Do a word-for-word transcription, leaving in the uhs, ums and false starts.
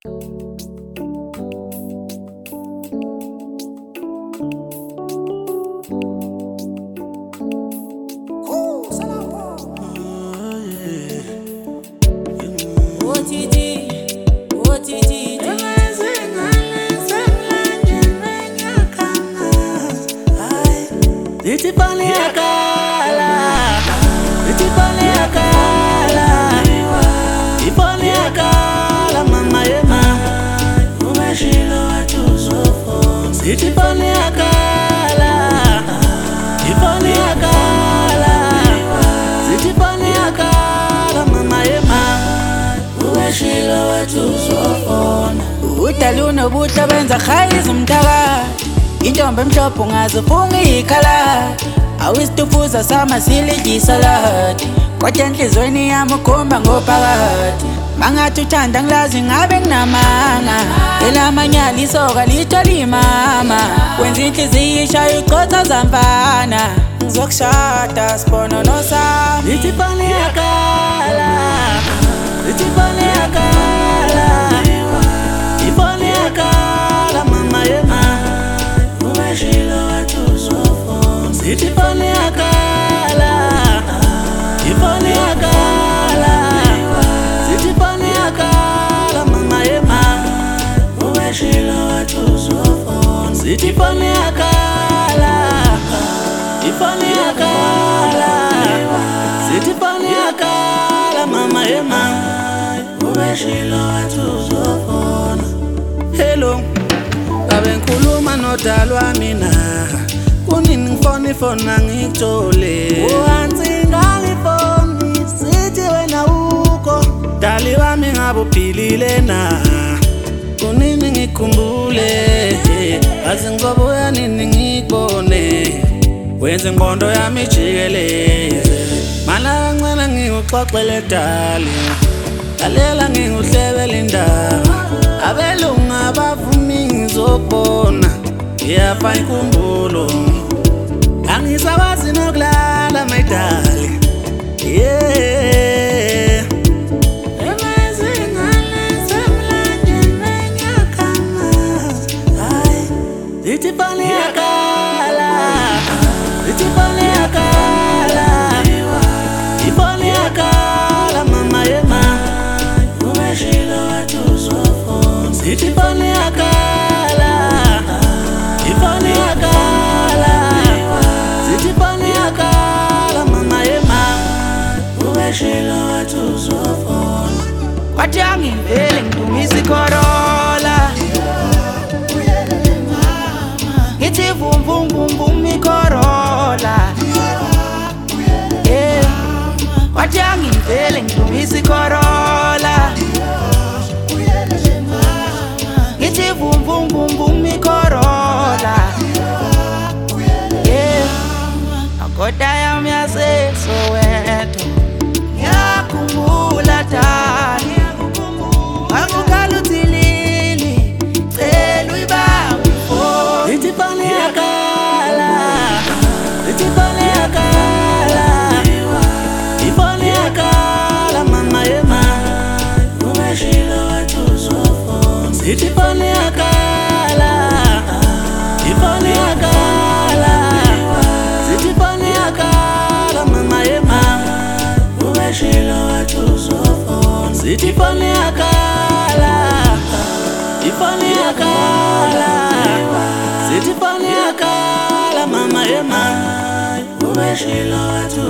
Zitipani akala, zitipani akala, zitipani akala, mama yema, umeshilo watu sofo. Zitipani akala, zitipani akala, zitipani akala, mama yema, umeshilo watu sofo. Utaluna buta benza khayis umtaka. Intombi emhlophe ungazifunga ikhala, awusitufuza samasili salad. Kodwa enhlizweni yami ukhomba ngophakathi, mangathi uthanda ngilazi ngabe nginamanga. Elamanyala isoka lithola imama, wenza inhliziyo ishaya iqotha zamfana. Ngizokushada sibonono sami. Zitipani akala, zitipani akala, zitipani akala, mama yema, zitipani akala, zitipani akala, zitipani akala, mama yema, umeshilo watu sofo. Zitipani akala, zitipani akala, zitipani akala, mama yema, umeshilo watu sofo. Hello, kabe ngikhuluma nodalwa mina, kunini ngifona ifona ngikuthole. Uhansi ngalifoni sithi wena ukho, dali wami ngabe uphilile na, kunini ngikhumbule, azi ngizobuya nini ngikubone, wenze ingqondo yami ijikeleze. Mana kancane ngikuxoxele dali, lalela ngikuhlebele indaba, abelungu abavumi ngizokubona, ngiyapha inkumbulo, angisakwazi nokulala my darling, yeah. Emazingane semlanjeni ngiyakamazi, hayi. Zitipani akala, zitipani akala, zitipani akala, mama yema, umeshilo watu sofo. Zitipani akala, zitipani akala, zitipani akala, mama yema, umeshilo watu sofo. Kwathi angivele ngidumisa ikorola, ngithi vum vum vum vum ikorola, yeah. Kwathi angivele ngidumisa ikorola, ngithi vum vum vum vum ikorola, yeah. Akoda yami yaseSoweto ngiyakhumbula dali, akukhala uthilili cela uyibambe ifoni. Zitipani akala, zitipani akala, zitipani akala, mama yema, umeshilo watu sofo. Zitipani akala, zitipani akala, zitipani akala, mama yema, umeshilo watu sofo. Zitipani akala, zitipani akala, zitipani akala, mama yema, umeshilo watu